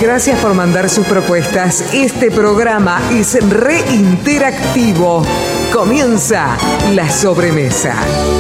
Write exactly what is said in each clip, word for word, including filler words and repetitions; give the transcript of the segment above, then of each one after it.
Gracias por mandar sus propuestas. Este programa es reinteractivo. Comienza La Sobremesa.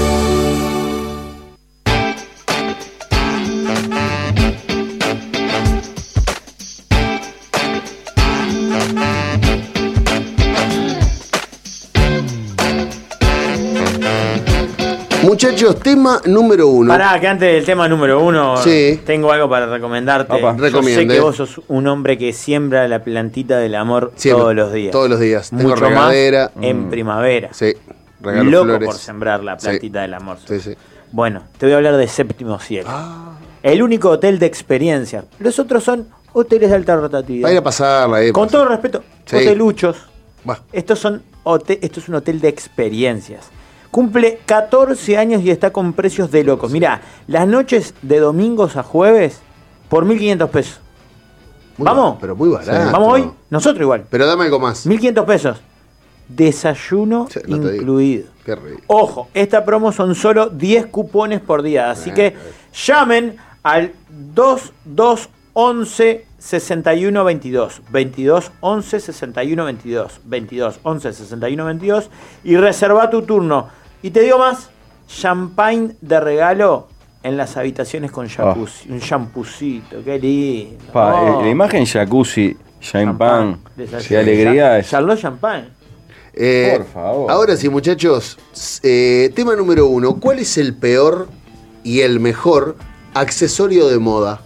Muchachos, tema número uno. Pará, que antes del tema número uno, sí. tengo algo para recomendarte. Opa, Yo recomiende. sé que vos sos un hombre que siembra la plantita del amor Siempre, todos los días. Todos los días. Tengo Mucho regadera. más en primavera. Sí, regalo Loco flores. por sembrar la plantita sí. del amor. Sí, sí. Bueno, te voy a hablar de Séptimo Cielo. Ah. El único hotel de experiencias. Los otros son hoteles de alta rotatividad. Va a ir a pasarla, eh, Con pasa. todo respeto, Sí. hoteluchos. Va. Estos son hotel, esto es un hotel de experiencias. Cumple catorce años y está con precios de locos. Mirá, las noches de domingos a jueves por mil quinientos pesos. Muy ¿Vamos? ba- Pero muy barato. ¿Vamos hoy? Nosotros igual. Pero dame algo más. mil quinientos pesos. Desayuno Sí, no te digo. incluido. Qué rico. Ojo, esta promo son solo diez cupones por día. Así Bueno, que bueno. llamen al dos dos once sesenta y uno veintidós. veintidós once sesenta y uno veintidós. veintidós once sesenta y uno veintidós. Y reserva tu turno. Y te digo más, champagne de regalo en las habitaciones con jacuzzi. Un champucito, qué lindo. Pa, Oh. eh, la imagen jacuzzi, champán, Desayuno. qué alegría es. Charlotte Champagne. Eh, Por favor. Ahora sí, muchachos. eh, tema número uno. ¿Cuál es el peor y el mejor accesorio de moda?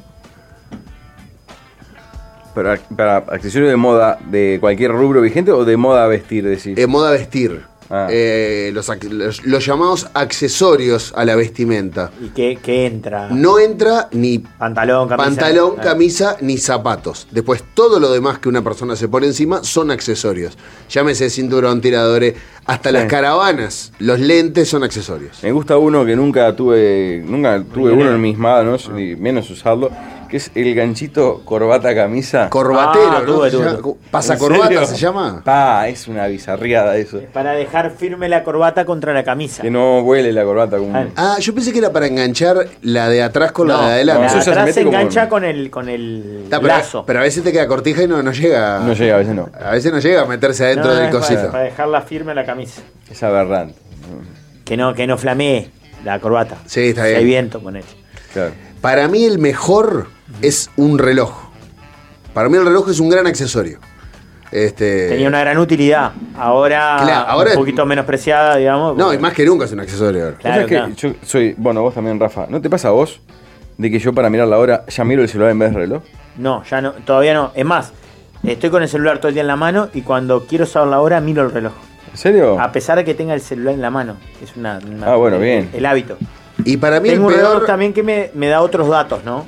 Para, para accesorio de moda de cualquier rubro vigente o de moda a vestir, decís. Eh, moda vestir. Ah. Eh, los, ac- los- los llamados accesorios a la vestimenta. ¿Y qué, qué entra? No entra ni Pantalón, camisa. pantalón, Ah. camisa ni zapatos. Después todo lo demás que una persona se pone encima son accesorios. Llámese cinturón, tiradores, hasta Sí. las caravanas, los lentes son accesorios. Me gusta uno que nunca tuve, nunca tuve uno en mis manos, ni menos usarlo, que es el ganchito corbata camisa. Corbatero, Ah, ¿no? tuve, Se tuve, llama- tuve. ¿Pasa ¿En corbata serio? se llama? Pa, es una bizarriada eso. Para dejar firme la corbata contra la camisa. Que no huele la corbata como... Ah. Ah, yo pensé que era para enganchar la de atrás con la de la adelante. no, de eso ya se atrás mete se como- engancha con el, con el Está, pero, lazo. pero a veces te queda cortija y no, no llega. No llega, a veces no. A veces no llega a meterse adentro No, del es para- cosito. Para, dejarla firme la camisa. Es aberrante. Que no, que no flamee la corbata. Sí, está Si bien. hay viento con él. Claro. Para mí el mejor es un reloj. Para mí el reloj es un gran accesorio. Este, Tenía una gran utilidad. Ahora, Claro, ahora un es- poquito menospreciada, digamos. No, porque- y más que nunca es un accesorio ahora. Claro, ¿Sabes que claro. yo soy, bueno, vos también, Rafa, ¿no te pasa a vos de que yo para mirar la hora ya miro el celular en vez del reloj? No, ya no, todavía no. Es más, estoy con el celular todo el día en la mano y cuando quiero saber la hora miro el reloj. ¿En serio? A pesar de que tenga el celular en la mano. Es una, una- Ah, bueno, el, bien. El hábito. Y para mí Tengo un el reloj peor. también que me, me da otros datos, ¿no?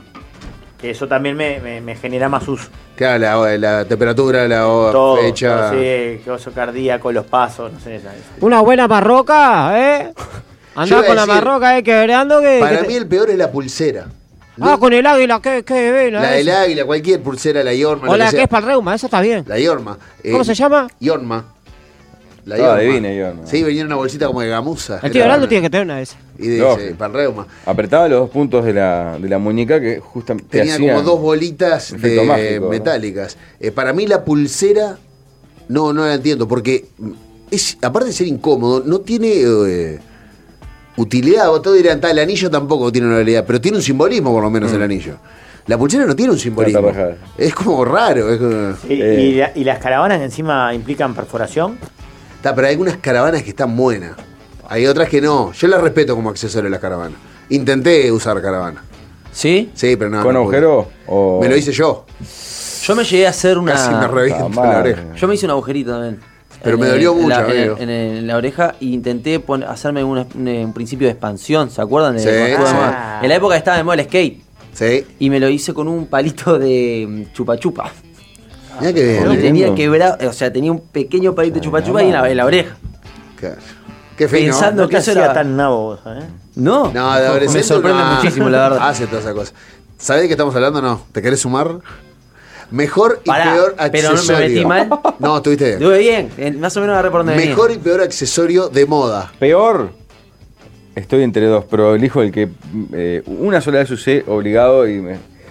Que eso también me, me- me genera más uso. Claro, la, la temperatura, la Todo, fecha. todo, sí, que oso cardíaco, los pasos, no sé. esa- esa. Una buena barroca, ¿eh? Yo Andá iba a con la decir, barroca, ¿eh? Quebrando que... Para que te- mí el peor es la pulsera. Ah, No- con el águila, qué, qué vena la del esa. águila, cualquier pulsera, la Yorma. O lo la que que sea. es para el reuma, esa está bien. La Yorma. ¿Cómo Eh, se llama? Yorma. La Ah, divina Yorma. Sí, venía en una bolsita como de gamuza. El tío Era- Orlando tiene que tener una de esas. Y dice, Lógico. para el reuma. Apretaba los dos puntos de la, de la muñeca que justamente te Tenía hacían como dos bolitas efecto de mágico, ¿no? metálicas. Eh, para mí la pulsera, no, no la entiendo, porque es, aparte de ser incómodo, no tiene eh, utilidad. O todos dirán, tal, el anillo tampoco tiene una utilidad, pero tiene un simbolismo por lo menos el anillo. La pulsera no tiene un simbolismo. Está rajada. Es como raro. Es como- Y, Eh. y la- y las caravanas que encima implican perforación. Está, pero hay algunas caravanas que están buenas. Hay otras que no. Yo las respeto como accesorio a las caravanas. Intenté usar caravana. ¿Sí? Sí, pero no. ¿Con no pude. agujero o...? Me lo hice yo. Yo me llegué a hacer una. Casi me reviento Puta la madre. oreja. Yo me hice un agujerito también. Pero En me el- dolió en la- mucho, en, amigo. el- en el- en la oreja e intenté pon- hacerme una- un, un principio de expansión, ¿se acuerdan? De Sí, cuando estuvo de sí. moda? En la época que estaba de moda el skate. Sí. Y me lo hice con un palito de mm, chupa chupa. Mira que bien. Y ¿eh? tenía lindo. quebrado, o sea, tenía un pequeño palito de chupa chupa ahí en la, en la oreja. Claro. Qué fino. Pensando- No que te eso hacía era- tan nabo vos, ¿eh? No, No, de adolescente me sorprende uno muchísimo, la verdad. Hace toda esa cosa. ¿Sabés de qué estamos hablando o no? ¿Te querés sumar? Mejor y Pará, peor pero no me accesorio. metí mal. No, estuviste bien. Estuve bien, eh, más o menos agarré por donde venía. Mejor y peor accesorio de moda. Peor, estoy entre dos, pero elijo el que eh, una sola vez usé obligado y me,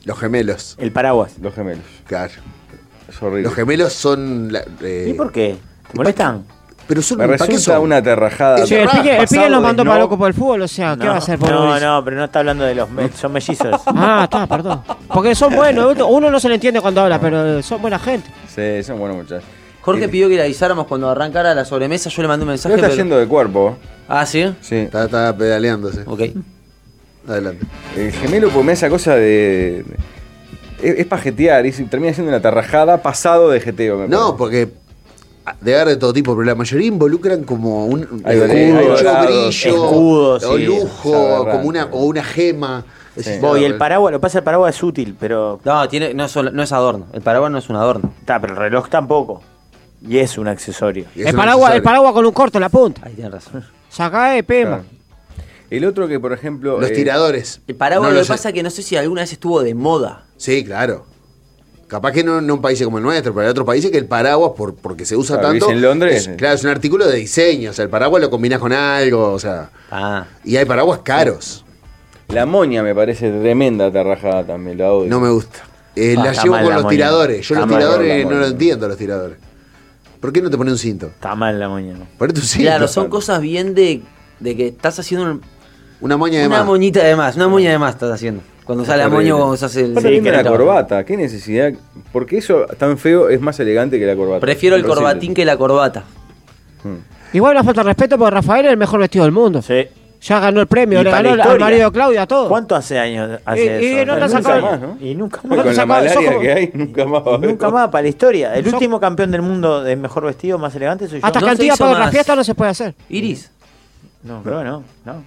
Los gemelos. El paraguas. Los gemelos. Claro. Es horrible. Los gemelos son... la- eh, ¿Y por qué? ¿Te molestan? Pero son... Me ¿para qué resulta son? una terrajada. Sí, el Rafa, pique, el pique pasado lo de mandó no- para loco por el fútbol, o sea, ¿qué no, va a hacer por No, Mauricio? no, pero no está hablando de los... me- son mellizos. Ah, está, perdón. Porque son buenos, uno no se le entiende cuando habla, pero son buena gente. Sí, son buenos muchachos. Jorge pidió que le avisáramos cuando arrancara la sobremesa. Yo le mandé un No mensaje. está pero- yendo de cuerpo. Ah, ¿sí? Sí. Está, está pedaleándose. Ok. Adelante. El gemelo pues me da esa cosa de... de- es, es pajetear, y termina siendo una tarrajada pasado de jeteo. Me No, parece. porque debe haber de todo tipo, pero la mayoría involucran como un Hay escudo, dorados, mucho dorados, brillo, escudos, o sí, lujo, aberrante. como una, o una gema. Sí. Ese- Vos, y el paraguas, lo que pasa es que el paraguas es útil, pero... No, tiene, no, es, solo- no es adorno. El paraguas no es un adorno. Está, pero el reloj tampoco. Y es un accesorio. y es El un paraguas, el accesorio. paraguas con un corto en la punta. Ahí tienes razón. Sacá de pema. Claro. El otro que, por ejemplo... Los eh, tiradores. El paraguas No lo lo que sé. pasa es que no sé si alguna vez estuvo de moda. Sí, claro. Capaz que no en un país como el nuestro, pero hay otros países que el paraguas, por, porque se usa Claro, tanto. vivís en Londres. es- claro, es un artículo de diseño. O sea, el paraguas lo combinás con algo, o sea. Ah. Y hay paraguas caros. La moña me parece tremenda tarrajada también, la odio. No me gusta. Eh, Ah, la está llevo mal con la los moña. tiradores. Yo Está los mal tiradores la no moña. lo entiendo, los tiradores. ¿Por qué no te pones un cinto? Está mal la moña, ¿no? Ponete un cinto. Claro, son cosas bien de, de que estás haciendo un- Una moña de una más. moñita de más. Una moña de más estás haciendo. Cuando sale la Horrible. moña o cuando se hace el... Aparte Sí, tiene que una no. corbata, qué necesidad. Porque eso tan feo es más elegante que la corbata. Prefiero el Me parece corbatín que la corbata. Mm. Igual una falta de respeto porque Rafael es el mejor vestido del mundo. Sí. Ya ganó el premio, Y le para ganó la al historia. marido de Claudia, todo. ¿Cuánto hace años hace Y- y eso? no te Nunca sacó- más, ¿no? Y nunca No más. te Con la sacaba- sos malaria como- que hay, nunca más va a haber. Nunca más para la historia. El Sos- último campeón del mundo de mejor vestido, más elegante, soy yo. Hasta No que se Antía hizo pague la más. fiesta no se puede hacer. Iris. No, pero no, no.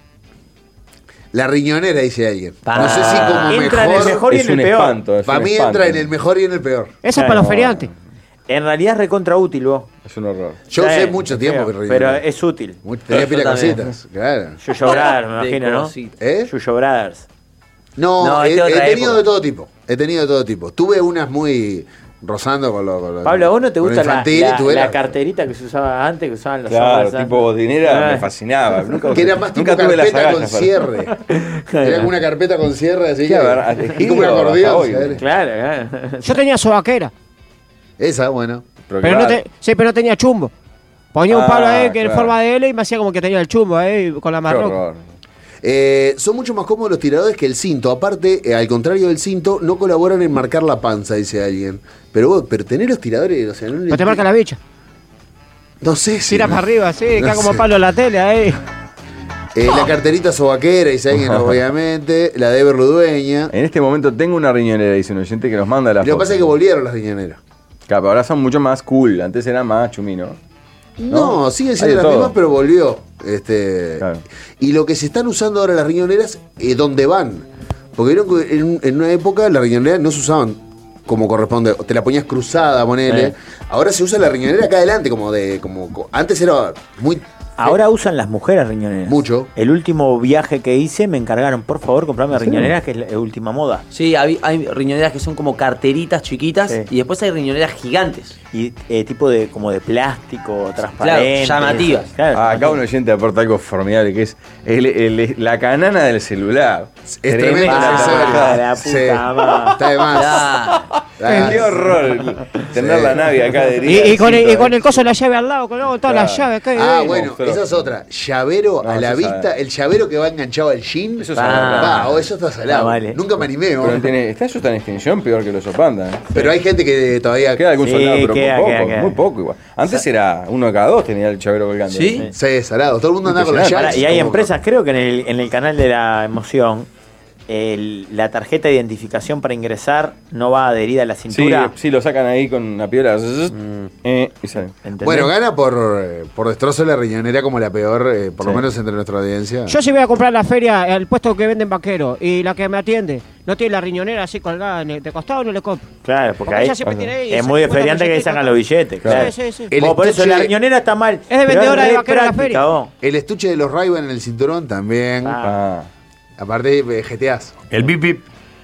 La riñonera, dice alguien. Pa- No sé si como Entra en mejor. el mejor y es en el un peor. espanto. es Para un mí espanto. entra en el mejor y en el peor. Eso es Claro. para los feriantes. En realidad es recontra útil, vos. Es un horror. Yo Sí, usé mucho es tiempo feo, que riñonera. pero es útil. Mucho- Tenía Yo pila de también. cositas, claro. Yuyo Brothers, me De imagino, ¿no? cositas. ¿Eh? Yuyo Brothers. No, No, he, es de he otra tenido época. de todo tipo. He tenido de todo tipo. Tuve unas muy rozando con lo. Con lo Pablo, ¿a vos no te con lo gusta la, infantil, la- tuve la la- carterita que se usaba antes, que usaban los Claro, hombres? tipo bodinera Ah. me fascinaba. Nunca, Que era más tipo nunca tuve las carpeta con agallas para- cierre. Era como una carpeta con cierre, así Sí, que. a ver, a tejido, y como un hasta acordeón. hoy. ¿sabes? Claro, claro. Yo tenía sobaquera, Esa, bueno. Pero, pero no, claro, te- sí, pero no tenía chumbo. Ponía un Ah, palo ahí que en claro. forma de L y me hacía como que tenía el chumbo ahí con la qué marroca. horror. Eh, son mucho más cómodos los tiradores que el cinto. Aparte, eh, al contrario del cinto, no colaboran en marcar la panza, dice alguien. Pero vos, pero tener los tiradores, o sea, no, le- Pero te marca la bicha. no sé si. Tira para arriba, sí, No queda como sé. palo en la tele ahí. Eh, la carterita sobaquera, dice alguien, obviamente. La de Berludueña. En este momento tengo una riñonera, dice un oyente que nos manda la Lo que foto. pasa es que volvieron las riñoneras. Claro, ahora son mucho más cool. Antes era más chumino. No, ¿No? siguen Hay siendo de las todo. mismas, pero volvió. Este, Claro. Y lo que se están usando ahora las riñoneras, es ¿dónde van? Porque vieron que en, en una época las riñoneras no se usaban como corresponde. Te la ponías cruzada, ponele. Sí. Ahora se usa la riñonera acá adelante, como de. como co- Antes era muy. Ahora usan las mujeres riñoneras. Mucho. El último viaje que hice me encargaron, por favor, comprarme riñoneras, que es la última moda. Sí, hay, hay riñoneras que son como carteritas chiquitas Sí. y después hay riñoneras gigantes. Y eh, tipo de como de plástico, transparente. llamativas. Claro, Ah, acá un oyente aporta algo formidable que es el- el- la canana del celular. Es Tremenda tremendo, la Ah, es tarjeta. la Sí. puta madre. Está de más. Ya. Ah, Qué horror tener Sí. la nave acá de Y, y con el, y con el coso de la llave al lado, con todas Claro. las llaves. ¿qué? Ah, Eh, bueno, pero- esa es otra. Llavero No, a la eso vista, sabe. el llavero que va enganchado al jean. Eso es Ah. salado. Va, o eso está salado. Ah, vale. Nunca me animé, ¿no? Pero tiene, está, eso está en extinción peor que los Opanda. ¿eh? Pero hay gente que todavía. Queda algún Sí, soldado, pero queda, muy poco, queda, queda. muy poco igual. Antes era uno de cada dos tenía el chavero colgando. ¿Sí? Sí, salado. Todo el mundo anda con las Impresionante. llaves. Ahora, y hay como- empresas, creo que en el, en el canal de la emoción, el- la tarjeta de identificación para ingresar no va adherida a la Sí, cintura. sí, lo sacan ahí con una piola. eh, y salen. ¿Entendés? Bueno, gana por, eh, por destrozo la riñonera como la peor, eh, por lo Sí. menos entre nuestra audiencia. Yo si voy a comprar la feria, el puesto que venden vaqueros, y la que me atiende no tiene la riñonera así colgada en el- de costado, no le compro. Claro, porque Porque ahí ella siempre tiene ahí es ese muy cincuenta diferente que billetitos, sacan ¿no? los billetes. Claro. Sí, sí, sí. El Vos, por eso estuche- la riñonera está mal. Es de pero vendedora de re vaquero en la práctica, feria. vos. El estuche de los Ray-Ban en el cinturón también. Ah. Ah. Aparte, eh, G T As. El bip bip.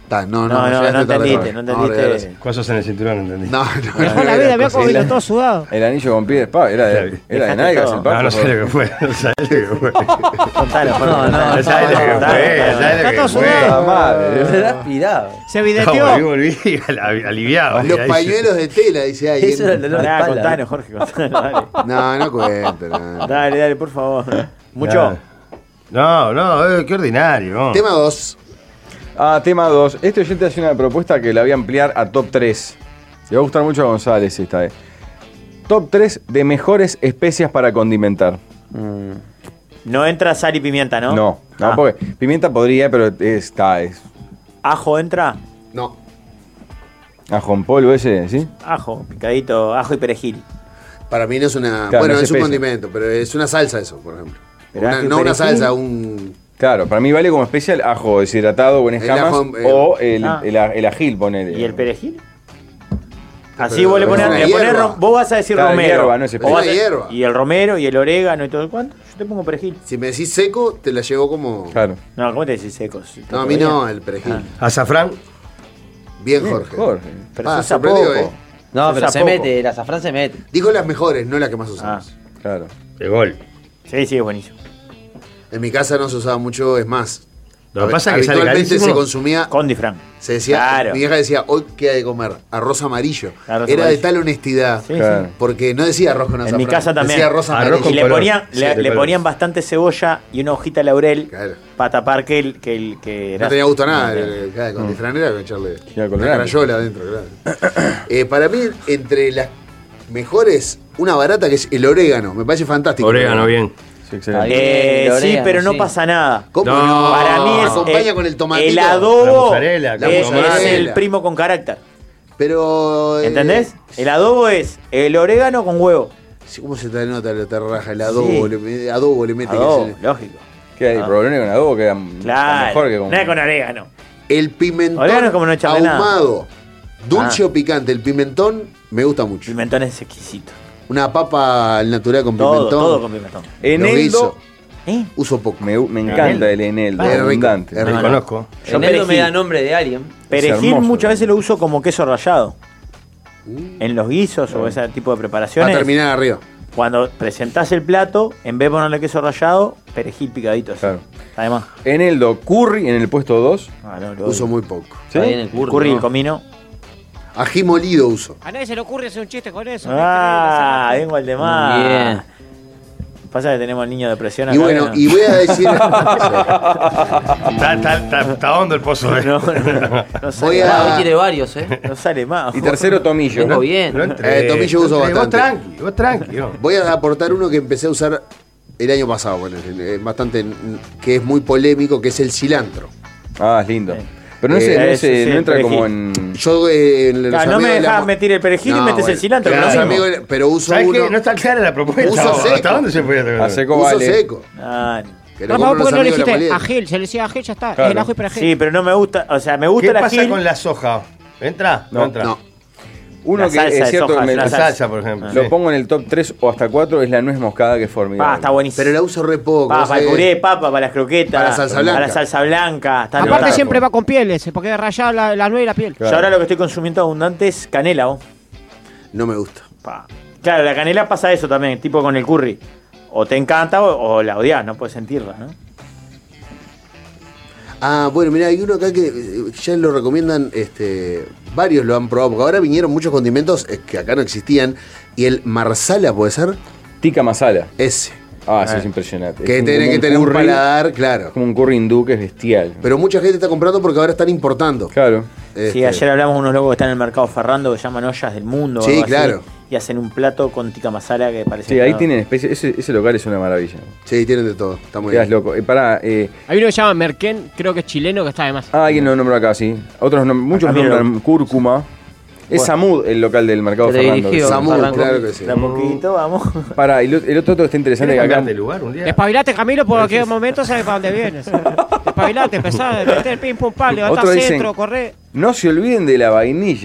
Ta, no, no, No, no, llegaste no tarde, entendiste, Jorge. no No, entendiste. gracias. Cosas en el cinturón, entendí. No, no, Dejó la vida, veo cómo vino todo sudado. El anillo con pie de espada. Era de, era de Dejaste nalgas todo. el papo. No, no sé lo que fue. No sabés lo que fue. Contalo, Jorge. No, no, No sabés lo que no, fue. no, No sabés lo está que todo fue. sudado. La madre. Se aspirado. Se No, videteó. volví, volví ali- aliviado. Los Ahí- pañuelos de tela, dice alguien. Eso era el dolor de Pará, espalda. contanos, Jorge, contanos, dale. No, no cuento. No. Dale, dale, por favor. Mucho. No, no, eh, qué ordinario. Tema dos. Ah, tema dos. Este oyente hace una propuesta que la voy a ampliar a top tres. Le va a gustar mucho a González esta vez. Top tres de mejores especias para condimentar. Mm. No entra sal y pimienta, ¿no? No, no, Ah. porque pimienta podría, pero está, es Ajo entra. No. ajo en polvo ese, ¿sí? Ajo, picadito, ajo y perejil. Para mí no es una. Claro, bueno, no es es un especia. condimento, pero es una salsa eso, por ejemplo. Pero Una- ajo y no una perejil. salsa, un. Claro, para mí vale como especial ajo deshidratado o en El escamas ajo, eh, o el, ah. el, el ajil, ponele. ¿Y el perejil? Así Pero vos le es pones, una le ponés hierba. ro- vos vas a decir Claro, romero. hierba, no es Vos especie. vas a- Es una hierba. Y el romero y el orégano y todo cuánto. Yo te pongo perejil. Si me decís seco, te la llevo como. Claro. No, ¿cómo te decís secos? No, a mí no, el perejil. Ah. Azafrán. Bien, Jorge. Jorge. Pero Ah, se usa sorprendió, poco. eh. No, Se pero usa se poco. mete, el azafrán se mete. Dijo las mejores, no las que más Ah, usamos. Claro. De gol. sí, sí, es buenísimo. En mi casa no se usaba mucho, es más. Lo que pasa es que sale habitualmente carísimo. se consumía. Condifran. Se decía, Claro. mi vieja decía, hoy qué hay de comer, arroz amarillo. Arroz Era amarillo. de tal honestidad, Sí, Claro. sí. porque no decía arroz con En azafrán. mi casa también. Decía arroz Arroz amarillo. con Y le color. ponían, Sí, le, de le color. ponían bastante cebolla y una hojita de laurel Claro. para tapar que el que, el, que era. No tenía gusto a nada, No, el- claro, con difranera que echarle Y al una colorante. crayola adentro, claro. Eh, para mí, entre las mejores, una barata que es el orégano, me parece fantástico. Orégano, bien. Sí, excelente. Ahí. Eh, El sí, orégano, pero no sí. pasa nada. ¿Cómo No, no? Para mí es. acompaña eh, con el tomatito. El adobo La mozzarella, la es, mozzarella. es el primo con carácter. Pero. eh, ¿Entendés? El adobo es el orégano con huevo. sí, ¿Cómo se te nota? Te raja el adobo, Sí. le, me- adobo le mete. que Adobo, se- lógico. ¿Qué hay? Ah. ¿Provolone con adobo? Queda Claro. mejor que con. Nada con orégano. El pimentón Orégano es como no echarle nada. ahumado, dulce Ah. o picante. El pimentón me gusta mucho. Pimentón es exquisito. Una papa al natural con Todo, pimentón. todo con pimentón. Eneldo. guiso. ¿Eh? Uso poco. Me, me encanta el eneldo. Es rico, abundante. es rico. Lo conozco. Yo En él me perejil. da nombre de alguien. Perejil hermoso, muchas ¿no? veces lo uso como queso rallado. En los guisos o ese tipo de Va a preparaciones. terminar arriba. Cuando presentás el plato, en vez de ponerle queso rallado, perejil picadito. así. Claro. Además. Eneldo curry en el puesto dos. Ah, no, lo Uso odio. muy poco. ¿Sí? Ahí en el curry. Curry y ¿no? el comino. Ají molido uso. A nadie se le ocurre hacer un chiste con eso. Ah, vengo al de más. Muy bien. Pasa que tenemos al niño de presión acá. Y bueno, que no- y voy a decir. Está, está, está, está hondo el pozo, ¿eh? No, no, no, no Voy sale, a- Ah, hoy tiene varios, ¿eh? no sale más. Y tercero, tomillo. Vengo bien. No entré, Eh, tomillo uso no entré. bastante. Vos tranqui, vos tranqui. no. Voy a aportar uno que empecé a usar el año pasado, bueno, eh, bastante, que es muy polémico, que es el cilantro. Ah, es lindo. Sí. Pero no, Eh, se, no, ese se- sí, no entra el como perejil. en. Yo eh, en los Claro, no me amigos de la dejás mo- meter el perejil y No, metes el bueno, cilantro. claro, que es lo los mismo. amigos- pero uso ¿Sabes uno. qué? No está clara la propuesta. Uso vos. seco. ¿Hasta dónde se puede tocar? A seco Uso vale. seco. Ah, Que lo Rafa, compran ¿por qué no los le amigos de la dijiste Molienda. agil? Se le decía agil, ya está. Claro. Es el ajo y perejil. sí, pero no me gusta. O sea, me gusta ¿Qué el pasa agil. con la soja? ¿Entra? No, No, entra. No. Uno La que salsa es de cierto soja, que me- la La salsa. salsa, por ejemplo. lo sí. pongo en el top tres o hasta cuatro es la nuez moscada que es formidable. Ah, está buenísimo. Pero la uso re poco. Pa, o sea, para el puré de papa, para las croquetas. Para la salsa blanca. Para la salsa blanca. Está Aparte notado. siempre va con pieles, porque rayar la, la nuez y la piel. Yo ahora lo que estoy consumiendo abundante es canela. ¿Vos? No me gusta. Pa. Claro, la canela pasa eso también, tipo con el curry. O te encanta o, o la odias, no puedes sentirla, ¿no? Ah, bueno, mira, hay uno acá que eh, ya lo recomiendan, este, varios lo han probado, porque ahora vinieron muchos condimentos eh, que acá no existían, y el marsala, ¿puede ser? Tikka masala. Ese. Ah, eso es impresionante. Que Es tiene como que tener un curry, paladar, claro. como un curry hindú que es bestial. Pero mucha gente está comprando porque ahora están importando. Claro. Sí, Este, ayer hablamos de unos locos que están en el mercado Ferrando que llaman ollas del mundo. o Sí, algo así, claro. y hacen un plato con tikka masala que parece. Sí, ahí que- tienen especie. Ese, ese local es una maravilla. Sí, tienen de todo. Está muy Quedas bien. loco. Eh, pará, eh, Hay uno que se llama Merquén, creo que es chileno, que está de más. ah, alguien lo nombra acá, sí. Otros nom- muchos Acá mira. nombran cúrcuma. Es Samud el local del mercado Se Fernando. dirigió. Samú, Arrancó. claro que sí. De a poquito, vamos. Pará, y lo- el otro dato que está interesante ¿Querés que acá. cambiar de lugar un día? Despabilate, Camilo, por aquel momento sabes para dónde vienes. Despabilate, empezá a meter pim pum pam, levantá Otro dicen- centro, corre. No se olviden de la vainilla.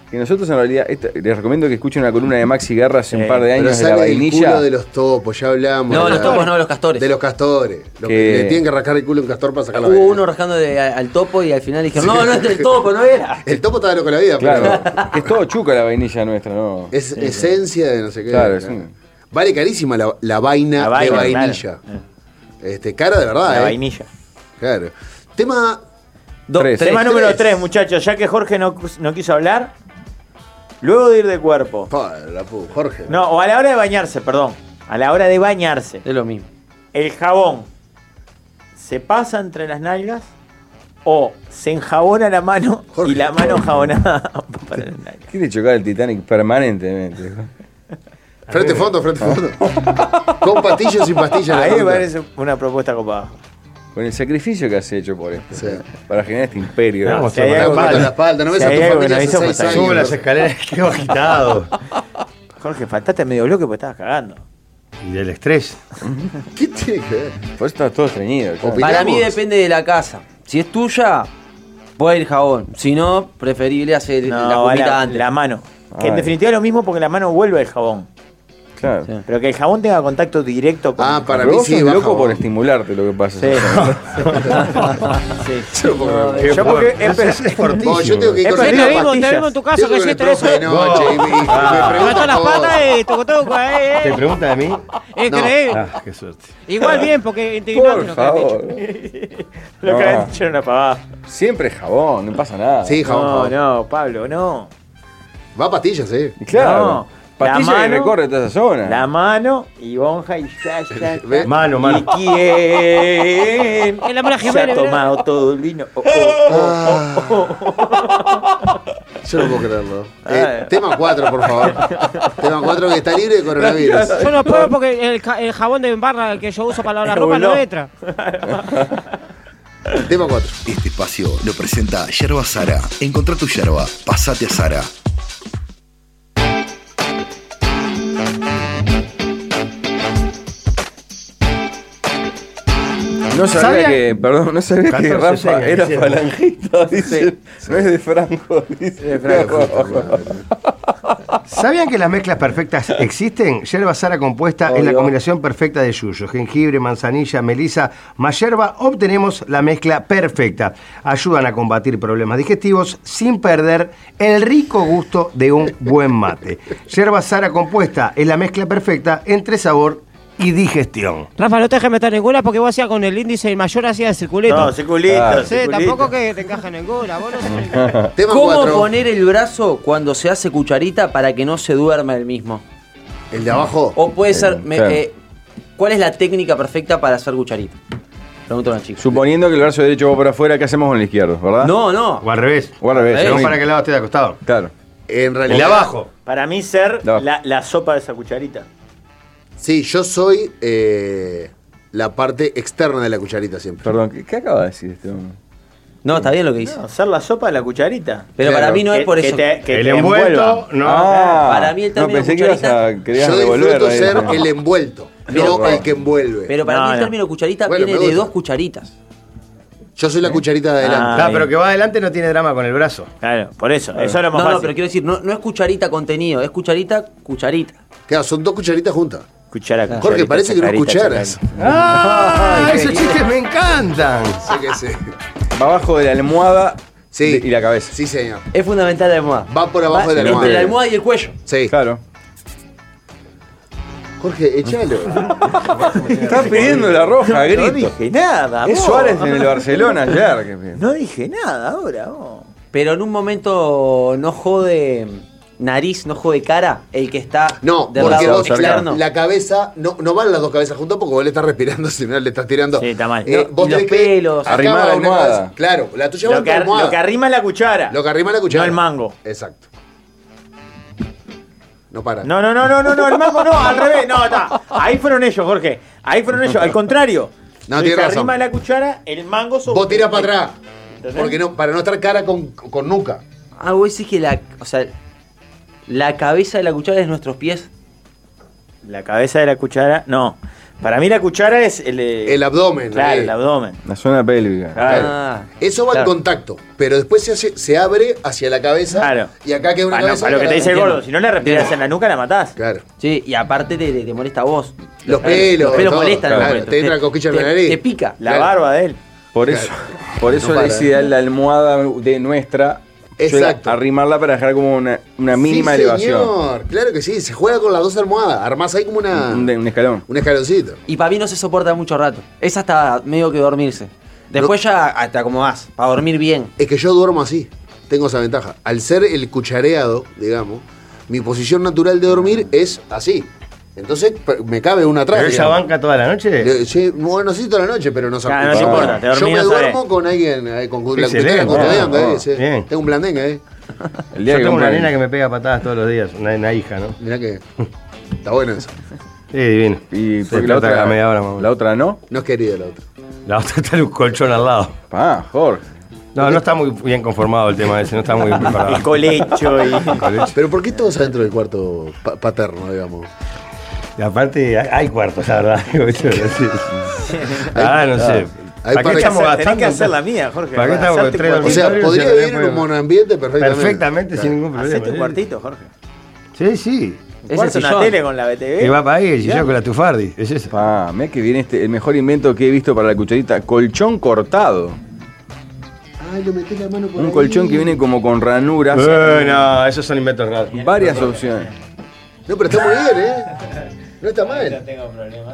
Que nosotros en realidad, esto- les recomiendo que escuchen una columna de Maxi Guerra hace Sí, un par de Pero años de la sale el vainilla. culo de los topos, ya hablamos. No, de los la- topos no, los castores. De los castores. Lo que Que- le tienen que rascar el culo a un castor para sacar la Hubo vaina. uno rascando de- al topo y al final dijeron, no, no es del topo, no era. El topo estaba loco con la vida, Claro, pero que es todo chuca la vainilla nuestra, ¿no? es esencia de no sé qué. Claro, es un- Vale carísima la, la vaina La vaina, de vainilla. claro. Este, cara de verdad, La eh. vainilla. Claro. Tema. Do- Tres. Tema número tres. tres, muchachos. Ya que Jorge no, no quiso hablar, luego de ir de cuerpo. Pa, la pu- Jorge. No, o a la hora de bañarse, perdón. A la hora de bañarse. Es lo mismo. ¿El jabón se pasa entre las nalgas o se enjabona la mano Jorge. y la mano jabonada para las nalgas? Quiere chocar el Titanic permanentemente. Frente fondo, frente fondo. Con pastillas o sin pastillas. la Ahí me pregunta. parece una propuesta copada. Con el sacrificio que has hecho por esto. Sí. Para generar este imperio. Vamos, Si hay Te algo- da en la espalda, no ves Si a hay tu algo que familia no hace hizo, seis pues, años. Sube las escaleras, quedo agitado. Jorge, faltaste medio bloque porque estabas cagando. Y del estrés. ¿Qué tiene que ver? Por eso estás todo estreñido. claro. Opinamos. Para mí depende de la casa. Si es tuya, puede ir jabón. Si no, preferible hacer la No, copita la, antes. la mano. Que en Ay. definitiva es lo mismo porque la mano vuelve al jabón. Claro. Sí. Pero que el jabón tenga contacto directo con. Ah, para Pero mí vos sí, sos baja loco por vos. estimularte lo que pasa. Sí. Sí. Yo puedo creer. Yo porque he Es, es, es fortísimo. No, yo tengo que ir He con perdido Te el vimos, te pastillas. vimos en tu casa Tengo que que ir hiciste con el eso. profe de noche y me- y me Levantó pregunta las cosas. patas y tocó todo, eh, ¿Te eh. pregunta de mí? Es No. increíble. Ah, qué suerte. Igual bien, porque indignante Por lo que has dicho. favor. Lo que No. han dicho era una pavada. Siempre jabón, no pasa nada. Sí, jabón, No, jabón. no, Pablo, no. Va a pastillas, eh. Y claro. No. Pastilla La que mano- recorre toda esa zona. La mano y bonja y ya, ya, Ve. ya. Mano, mano. ¿Y quién? Es la Mara Se ha Jiménez, tomado todo el vino. Oh, oh, Ah, oh, oh, oh. yo no puedo creerlo. Ah. Eh, tema cuatro, por favor. Tema cuatro que está libre de coronavirus. Yo no puedo porque el, ca- el jabón de barra que yo uso para lavar la ropa no Bueno. entra. Tema cuatro. Este espacio lo presenta Yerba Sara. Encontrá tu yerba, pasate a Sara. No sabía ¿Sabía? que, perdón, no sabía que catorce Rafa señas, era dice. falangista, dice. No es de Franco, dice. ¿Sabían que las mezclas perfectas existen? Yerba Sara compuesta es la Obvio. combinación perfecta de yuyo, jengibre, manzanilla, melisa, más yerba, obtenemos la mezcla perfecta. Ayudan a combatir problemas digestivos sin perder el rico gusto de un buen mate. Yerba Sara compuesta es la mezcla perfecta entre sabor y digestión. Rafa, no te dejes meter ninguna porque vos hacías con el índice mayor hacías el circulito. No, circulito, Claro. Sí, circulito. tampoco que te encaja ninguna. Vos no sabés. Tema ¿Cómo cuatro. poner el brazo cuando se hace cucharita para que no se duerma el mismo? El de abajo. O puede ser, me- claro. eh, ¿cuál es la técnica perfecta para hacer cucharita? Pregunto a una chica. Suponiendo que el brazo derecho va por afuera, ¿qué hacemos con el izquierdo, verdad? No, no. O al revés. O al revés. Eh, lo Según mismo. para qué lado esté de acostado. Claro. En El realidad. de abajo. Para mí ser No. la, la sopa de esa cucharita. Sí, yo soy eh, la parte externa de la cucharita siempre. Perdón, ¿qué, qué acaba de decir este hombre? No, está bien lo que dice. No, ser la sopa de la cucharita. Pero Claro. para mí no es Que- por que eso. te- que El te envuelto, envuelva. no. Ah, Para mí el no, término pensé que ibas a, cucharita- querías Yo devolver disfruto ahí. ser el envuelto, no el que envuelve. Pero para No, mí el no. término cucharita Bueno, viene me de gusta. dos cucharitas. Yo soy la cucharita de adelante. Ah, Claro, bien. pero que va adelante no tiene drama con el brazo. Claro, por eso. Eso es lo más No, fácil. no, pero quiero decir, no, no es cucharita contenido, es cucharita, cucharita. Claro, son dos cucharitas juntas. Cuchara, Jorge, cucharita, parece que no chacarita, cucharas. chacarita. ¡Ah! Esos chistes me encantan. Sí que sí. Va abajo de la almohada Sí. de- y la cabeza. Sí, señor. Es fundamental la almohada. Va por abajo de la Entre almohada. la almohada y el cuello. Sí. Claro. Jorge, échalo. Estás pidiendo la roja, No grito. dije nada. Es vos. Suárez en el Barcelona ayer. que- No dije nada ahora. Vos. Pero en un momento no jode nariz, no jode cara, el que está No, del porque lado vos, la, externo. la cabeza, no, no van las dos cabezas juntas porque vos le estás respirando, si no le estás tirando. Sí, está mal. Eh, No, vos y los tenés que pelos. acá Arrimar va la una almohada. cabeza. Claro, la tuya va Lo en que, tu ar- almohada. lo que arrima es la cuchara. Lo que arrima la cuchara. No el mango. Exacto. No para. No, no, no, no, no, no, el mango no, al revés. No, está. Ahí fueron ellos, Jorge. Ahí fueron ellos. Al contrario. No, Lo tiene que razón. arrima la cuchara, el mango sobre. Vos tirás para atrás. ¿Entendés? Porque no, para no estar cara con, con nuca. Ah, vos decís que la, o sea, la cabeza de la cuchara es nuestros pies. La cabeza de la cuchara, no. Para mí la cuchara es el... El abdomen. Claro, ahí. el abdomen. La zona pélvica. Claro. Ah, Eso va claro. en contacto, pero después se, hace, se abre hacia la cabeza Claro. y acá queda una Ah, no, cabeza. para lo que te dice el Entiendo. gordo, si no le respiras en la nuca la matás. Claro. Sí, y aparte te, te molesta a vos. Los pelos, Los pelos todo, molestan. en el claro, momento. te entra cosquilla en la te- nariz. Te pica. La Claro. barba de él. Por eso, Claro. por eso No para, es ¿eh? ideal la almohada de nuestra. Exacto. Arrimarla para dejar como una, una mínima Sí, elevación. señor. Claro que sí, se juega con las dos almohadas. Armás ahí como una, Un, un escalón. un escaloncito. Y para mí no se soporta mucho rato. Es hasta medio que dormirse. Después ya hasta como vas, para dormir bien. Es que yo duermo así. Tengo esa ventaja. Al ser el cuchareado, digamos, mi posición natural de dormir es así. Entonces pe- me cabe una atrás. ¿Pero ella digamos. banca toda la noche? Le- Sí, bueno, no sé si toda la noche, pero no Claro, no te importa, te Yo dormís, me no sabés. duermo con alguien, eh, con la Excelente. cuchara custodiando, Ah, eh, sí. bien. Tengo un blandengue ahí. El día Yo que tengo una compren- nena que me pega patadas todos los días, una, una hija, ¿no? Mirá que está bueno eso. Sí, divino. Y Se porque la despierta otra, cada media hora, mamá. la otra no. No es querida la otra. La otra está en un colchón al lado. Ah, Jorge. No, no está muy bien conformado el tema ese, no está muy bien preparado. El colecho y... Pero ¿por qué todos adentro del cuarto pa- paterno, digamos? Y aparte, hay, hay cuartos, la verdad. ah, no sé. Hay ¿Para para- qué estamos Tenés gastando? que hacer la mía, Jorge. ¿Para qué estamos Hacerte con tres un O cuartito. sea, dormitorios? podría Ya vivir en podemos- un monoambiente perfectamente. Perfectamente, sin Claro. ningún problema. Hacete un Sí. cuartito, Jorge. Sí, sí. Un Es cuarto, el una sillón. tele con la B T V. Y va para ahí, el Ya. sillón con la tufardi. Es eso. Pa, mira que viene este, el mejor invento que he visto para la cucharita. Colchón cortado. Ay, lo metés la mano por Un ahí. colchón que viene como con ranuras. Eh, no, esos son inventos raros. Varias opciones. No, pero está muy bien, ¿eh? No está mal. tengo problemas.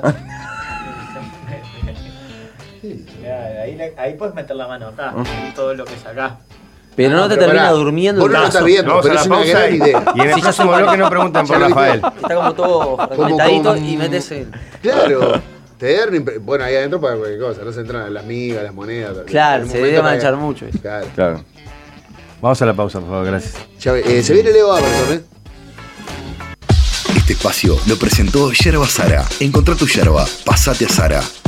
ahí, ahí puedes meter la mano acá, todo lo que sacás. Pero no, te pero termina pará, durmiendo vos el no lo brazo. estás viendo, Vamos pero a es la una pausa gran y, idea. y en el Sí, ya próximo está. bloque no preguntan por Ya lo viste. Rafael. Está como todo fragmentadito con- y metes el... Claro. Te da una impre- Bueno, ahí adentro para cualquier cosa. No se entran las migas, las monedas. Claro, En un se momento debe para- manchar mucho eso. Claro. Claro. Vamos a la pausa, por favor, gracias. Ya ve- eh, se viene Leo Aberton, ¿eh? Este espacio lo presentó Yerba Sara. Encontrá tu yerba, pasate a Sara.